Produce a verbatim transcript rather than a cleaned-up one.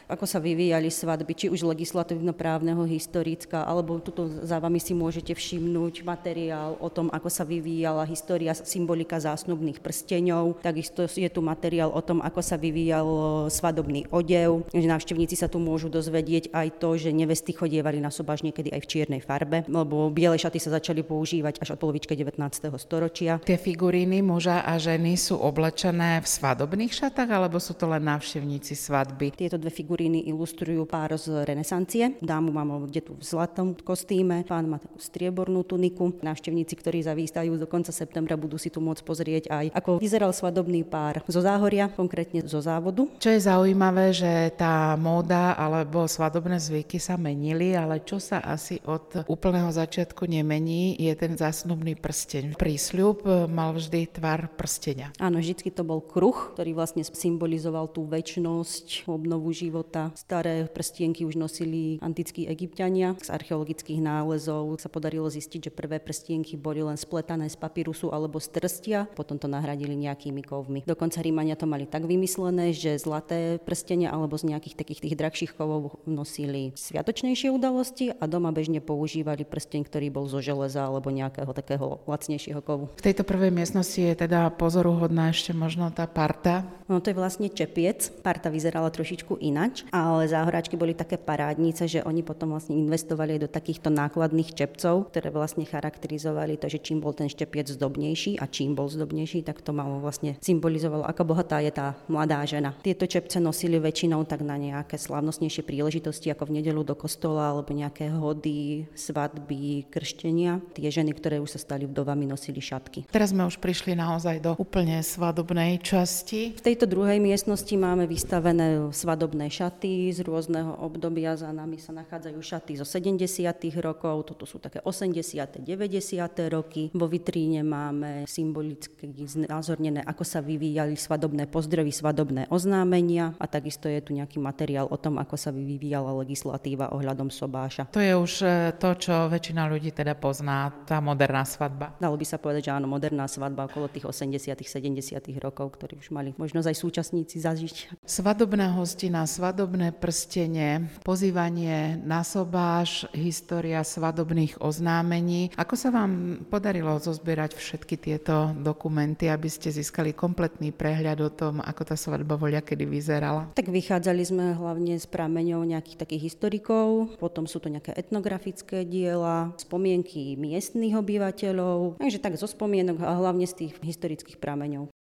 ako sa vyvíjali svadby, či už legislatívno-právneho, historická, alebo tuto za vami si môžete všimnúť materiál o tom, ako sa vyvíjala história, symbolika zásnubných prsteňov. Takisto je tu materiál o tom, ako sa vyvíjal svadobný odev. Návštevníci sa tu môžu dozvedieť aj to, že nevesty chodievali na sobáš niekedy aj v čiernej farbe, lebo biele šaty sa začali používať až od polovičky devätnásteho storočia. Tie figuríny muža a ženy sú oblečené v svadobných šatách, alebo sú to len návštevníci svadby? Tieto dve figuríny ilustrujú pár z renesancie. Dámu máme tu v zlatom kostýme, pán má takú striebornú tuniku. Návštevníci, ktorí zavítajú do konca septembra, budú si tu môcť pozrieť aj, ako vyzeral svadobný pár zo Záhoria, konkrétne zo Závodu. Čo je zaujímavé, že tá móda alebo svadobné zvyky sa menili, ale čo sa asi od úplného začiatku nemení, je ten zásnubný prsteň. Prísľub mal vždy tvar prsteňa. Áno, vždycky to bol kruh, ktorý vlastne symbolizoval tú večnosť, obnovu života. Staré prstienky už nosili antickí Egypťania. Z archeologických nálezov sa podarilo zistiť, že prvé prstienky boli len spletané z papirusu alebo z trstia, potom to nahradili nejakými kovmi. Dokonca Rímania to mali tak vymyslené, že zlaté prstenia alebo z nejakých takých tých drahších kovov nosili sviatočnejšie udalosti a doma bežne používali prsteň, ktorý bol zo železa alebo nejakého takého lacnejšieho kovu. V tejto prvej miestnosti je teda pozoruhodná ešte možno tá parta. No to je vlastne čepiec. Parta vyzerala trošičku inač, ale záhoráčky boli také parádnice, že oni potom vlastne investovali do takýchto nákladných čepcov, ktoré vlastne charakterizovali to, že čím bol ten štepiec zdobnejší a čím bol zdobnejší, tak to malo vlastne symbolizovalo, aká bohatá je tá mladá žena. Tieto čepce nosili väčšinou tak na nejaké slávnostnejšie príležitosti, ako v nedeľu do kostola alebo nejaké hody, svadby, krštenia. Tie ženy, ktoré už sa stali vdovami, nosili šatky. Teraz sme už prišli naozaj do úplne svadobnej časti. V tejto druhej miestnosti máme vystavené svadobné šaty z rôzneho obdobia. Za nami sa nachádzajú šaty zo sedemdesiatych rokov, toto sú také osemdesiate deväťdesiate roky. Vo vitríne máme symbolicky znázornené, ako sa vyvíjali svadobné pozdravy, svadobné oznámenia a takisto je tu nejaký materiál o tom, ako sa vyvíjala legislatíva ohľadom sobáša. To je už to, čo väčšina ľudí teda pozná, tá moderná svadba. Dalo by sa povedať, že áno, moderná svadba okolo tých osemdesiatych sedemdesiatych rokov, ktorí už mali možnosť aj súčasníci zažiť. Svadobná hostina, svadobné prstenie, pozývanie na sobáš, história svadobných oznámení. Ako sa vám podarilo zozbierať všetky tieto dokumenty, aby ste získali kompletný prehľad o tom, ako tá svadba voľakedy vyzerala? Tak vychádzali sme hlavne z prameňov nejakých takých historikov, potom sú to nejaké etnografické diela, spomienky miestnych obyvateľov, takže tak zo spomienok a hlavne z tých historických prameňov.